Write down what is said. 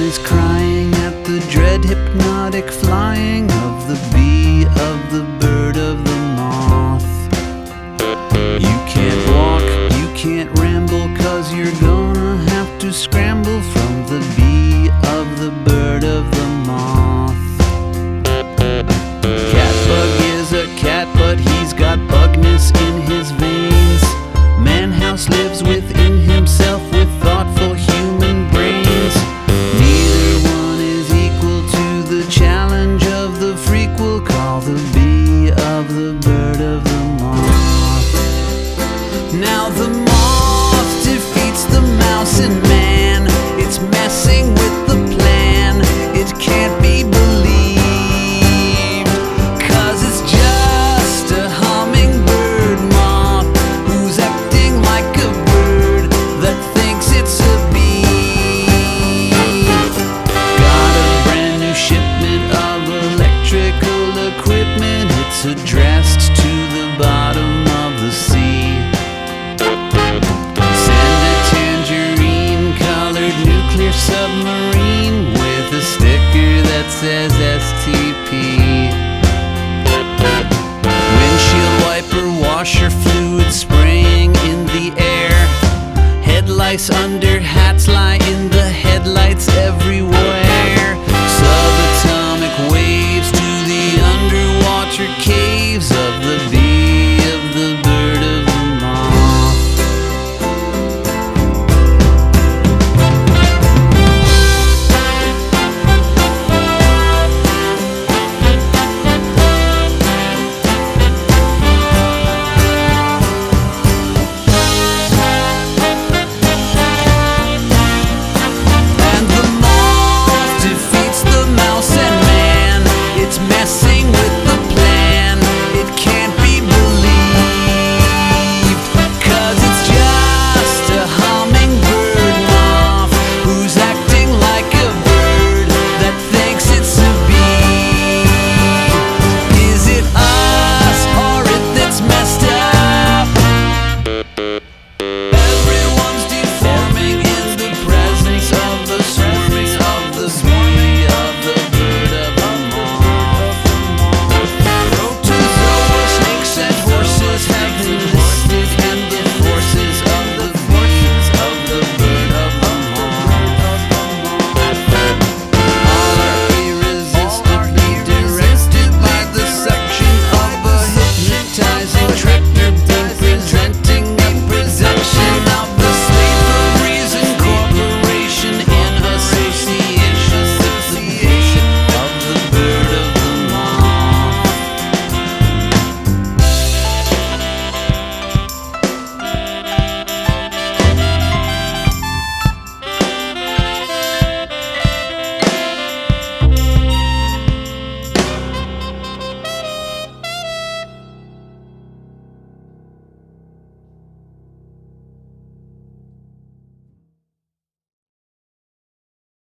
is crying at the dread hypnotic flying of the bee, of the bird, of the moth. You can't walk, you can't ramble, 'cause you're gonna have to scramble from the bee, of the bird, of the moth. Catbug is a cat, but he's got bugness in his veins. Manhouse lives within himself with thoughtful human brains. Neither one is equal to the challenge of the freak we'll call the bee, of the bird, of the moth. Now the moth defeats the mouse and man. It's messing with the plan. It can't be believed, 'cause it's just a hummingbird moth who's acting like a bird that thinks it's a bee. Got a brand new shipment of electrical equipment. It's addressed to the bottom of the sea. Send a tangerine-colored nuclear submarine with a sticker that says STP. Windshield wiper, washer fluid spraying in the air. Head lice under hats lie in the headlights everywhere.